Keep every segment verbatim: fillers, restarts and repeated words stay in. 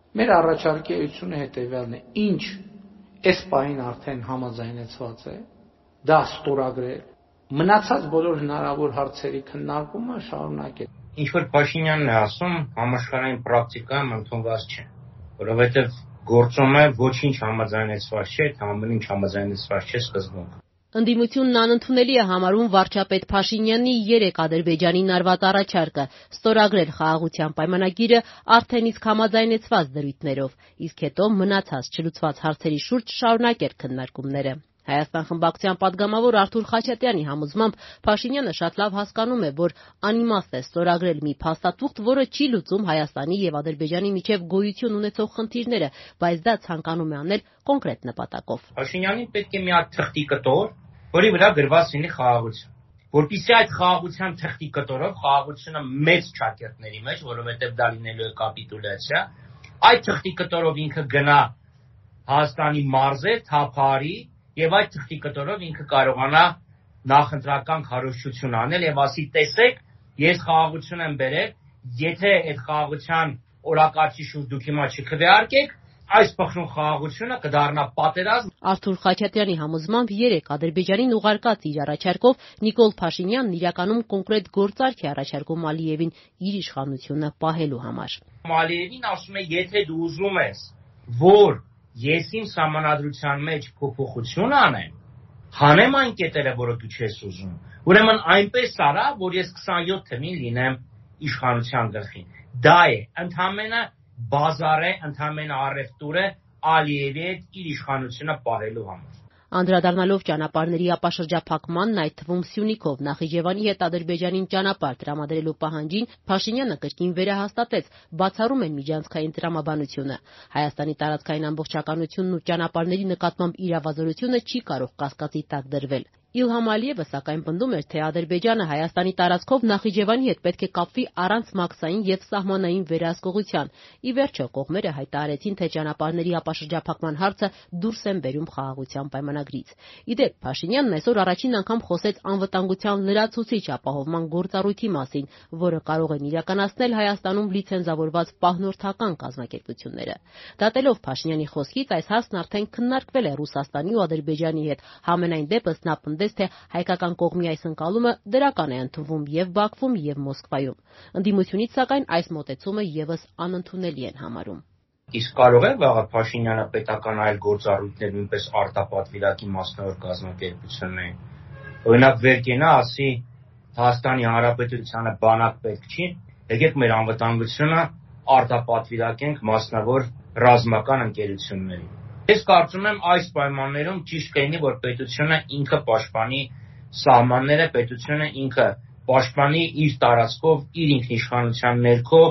Մեր առաջարկի էությունը հետևյալն է. ինչ այս պահին արդեն համաձայնեցված է, դա ստորագրել, մնացած բոլոր հնարավոր հարցերի քննարկումը շարունակել։ Ինչ որ Փաշինյանն է ասում, համաշխարհային պրակտիկայում ընդունված չէ, որովհետև գործում է ոչինչ համաձայնեցված չէ, ամեն ինչ համաձայնեցված չէ սկզբում։ Ընդդիմությունն անընդունելի է համարում վարչապետ Փաշինյանի երեք Ադրբեջանին արված առաջարկը ստորագրել խաղաղության պայմանագիրը արդեն իսկ համաձայնեցված դրույթներով, իսկ հետո մնացած չլուծված հարցերի շուրջ շարունակել քննարկումները։ Հայաստան խմբակցության падգամավոր Արթուր Խաչատրյանի համոզմամբ Փաշինյանը շատ լավ հասկանում է, որ անիմաստ է ստորագրել մի փաստաթուղթ, որը չի լուծում Հայաստանի եւ Ադրբեջանի միջև գոյություն ունեցող խնդիրները, բայց դա ցանկանում է անել կոնկրետ նպատակով։ Փաշինյանին պետք է մի հատ թղթի կտոր, որի վրա գրված լինի խաղաղություն, որպեսզի այդ խաղաղության թղթի կտորով խաղաղությունը մեծ ճակերտների մեջ, որովհետև դա լինելու է կապիտուլյացիա, այդ թղթի կտորով ինքը գնա Հայաստանի մարզեր, թափարի եւ այդ թղթի կտորով ինքը կարողանա նախընտրական քարոզչություն անել եւ ասի տեսեք, ես խաղաղություն եմ բերել, եթե այդ խաղաղության օրակարգի շուրջ դուք հիմա չքվեարկեք, այս փխրուն խաղաղությունը կդառնա պատերազմ։ Արթուր Խաչատրյանի համոզմամբ երեք Ադրբեջանին ուղարկած իր առաջարկով Նիկոլ Փաշինյանն իրականում կոնկրետ գործարք է առաջարկում Ալիևին իր իշխանությունը պահելու համար։ Ալիևին ասում է, եթե դու ուզում ես, որ ես իմ սահմանադրության մեջ փոփոխություն անեմ, հանեմ այն կետերը, որը դու չես ուզում, ուրեմն այնպես արա, որ ես քսանյոթ թվին լինեմ իշխանության գլխին։ Դա է, ընդհանրապես բազար է, ընդհանրապես առևտուր է Ալիևի հետ իր իշխանությունը պահելու համար։ Անդրադառնալով ճանապարհների ապաշրջափակմանն, այդ թվում Սյունիքով Նախիջևանի հետ Ադրբեջանին ճանապարհ տրամադրելու պահանջին, Փաշինյանը կրկին վերահաստատեց, բացառում է միջանցքային տրամաբանությունը։ Հայաստանի տարածքային ամբողջականությունն ու ճանապարհների նկատմամբ իրավազորությունը չի կարող կասկածի տակ դրվել։ Իլհամ Ալիևը սակայն պնդում էր, թե Ադրբեջանը Հայաստանի տարածքով Նախիջևանի հետ պետք է կապվի առանց մաքսային եւ սահմանային վերահսկողության։ Ի վերջո կողմերը հայտարարեցին, թե ճանապարհների ապաշրջափակման հարցը դուրս են բերում խաղաղության պայմանագրից։ Ի դեպ, Փաշինյանն այսօր առաջին անգամ խոսեց անվտանգության լրացուցիչ ապահովման գործառույթի մասին, որը կարող են իրականացնել Հայաստանում լիցենզավորված պահնորդական կազմակերպությունները։ Դատելով Փաշինյանի խոսքից, այս հարցն արդեն քննարկվել է Ռուսաստանի ու Ադրբեջանի հետ։ Համենայն դեպս նա թե հայկական կողմի այս ընկալումը դրական է ընդունվում եւ Բաքվում եւ Մոսկվայում։ Ընդդիմությունից սակայն այս մոտեցումը եւս անընդունելի են համարում։ Իսկ կարող է վաղը Փաշինյանը պետական այլ գործառույթներ նույնպես արտապատվիրակի մասնավոր կազմակերպություններ, օրինակ վեր կենա ասի Հայաստանի Հանրապետությանը բանակ պետք չի, եկեք մեր անվտանգությունը արտապատվիրակենք մասնավոր ռազմական ընկերությունների։ Ես կարծում եմ այս պայմաններում ճիշտ կլինի, որ պետությունը ինքը պաշտպանի սահմանները, պետությունը ինքը պաշտպանի իր տարածքով, իր ինքնիշխանության ներքո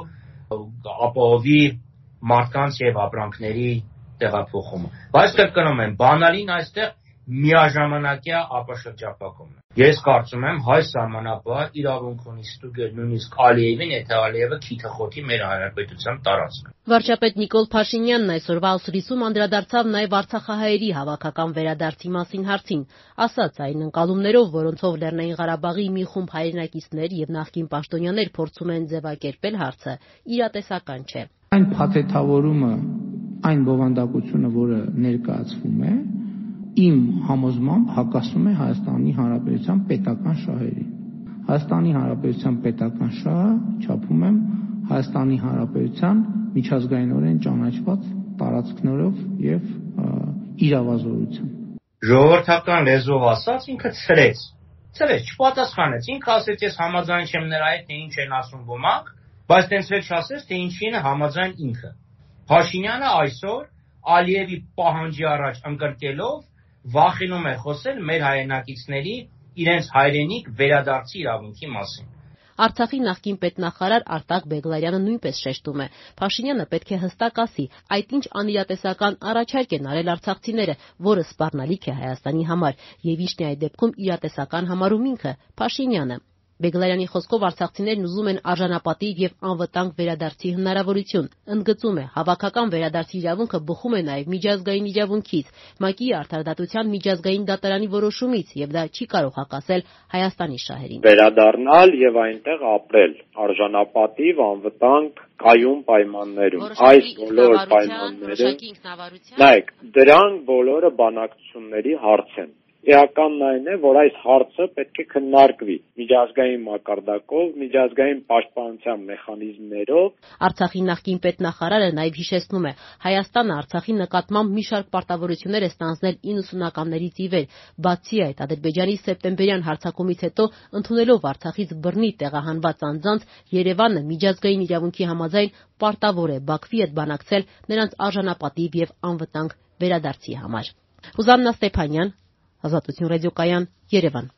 ապահովի մարդկանց եւ ապրանքների տեղափոխումը։ Բայց կրկնում եմ, բանալին այստեղ միաժամանակյա ապաշրջափակումն է։ Ես կարծում եմ հայ սահմանապահը իրավունք ունի ստուգել նույնիսկ Ալիևին, եթե Ալիևը քիթը խոթի մեր հանրապետության տարածքը։ Վարչապետ Նիկոլ Փաշինյանն այսօրվա ուսումնիսում անդրադարձավ նաև արցախահայերի հավաքական վերադարձի մասին հարցին, ասաց այն ընկալումներով, որոնցով Լեռնային Ղարաբաղի մի խումբ հայրենակիցներ եւ նախկին պաշտոնյաներ փորձում են ձևակերպել հարցը, իրատեսական չէ։ Այն փաթեթավորումը, այն բովանդակությունը, որը ներկայացվում է, իմ համոզմամբ հակասում է Հայաստանի Հանրապետության պետական շահերին։ Հայաստանի Հանրապետության պետական շահը չափում եմ Հայաստանի Հանրապետության միջազգայինորեն ճանաչված տարածքներով եւ իրավազորությամբ։ Ժողովրդական լեզվով ասած, ինքը ցրեց։ Ցրեց, չպատասխանեց։ Ինքը ասեց, ես համաձայն չեմ նրա հետ, թե ինչ են ասում ոմանք, բայց տենց էլ չասեց, թե ինչին է համաձայն ինքը։ Փաշինյանը այսօր Ալիևի պահանջի առաջ ընկրկելով վախենում է խոսել մեր հայրենակիցների իրենց հայրենիք վերադարձի իրավունքի մասին։ Արցախի նախկին պետնախարար Արտակ Բեգլարյանը նույնպես շեշտում է. Փաշինյանը պետք է հստակ ասի, այդ ինչ անիրատեսական առաջարկ են արել արցախցիները, որը սպառնալիք է Հայաստանի համար, եւ ինչն է այդ դեպքում իրատեսական համարում ինքը, Փաշինյանը։ Բեգլարյանի խոսքով արցախցիներն ուզում են արժանապատիվ եւ անվտանգ վերադարձի հնարավորություն։ Ընդգծում է, հավաքական վերադարձի իրավունքը բխում է նաեւ միջազգային իրավունքից, ՄԱԿ-ի արդարադատության միջազգային դատարանի որոշումից եւ դա չի կարող հակասել Հայաստանի շահերին։ Վերադառնալ եւ այնտեղ ապրել արժանապատիվ, անվտանգ, կայուն պայմաններում։ Այս բոլոր պայմանները, նայեք, դրանք բոլորը բանակցությունների հարց են։ Էականն այն է, որ այս հարցը պետք է քննարկվի միջազգային մակարդակով, միջազգային պաշտպանության մեխանիզմներով։ Արցախի նախկին պետնախարարը նաև հիշեցնում է, Հայաստանը Արցախի նկատմամբ մի շարք պարտավորություններ է ստանձնել իննսունականներից ի վեր։ Բացի այդ, Ադրբեջանի սեպտեմբերյան հարձակումից հետո ընդունելով Արցախից բռնի տեղահանված անձանց, Երևանը միջազգային իրավունքի համաձայն պարտավոր է Բաքվի հետ բանակցել նրանց արժանապատիվ եւ անվտանգ վերադարձի համար։ Ռուզաննա Ստեփանյան, Ազատություն ռադիոկայան, Երևան։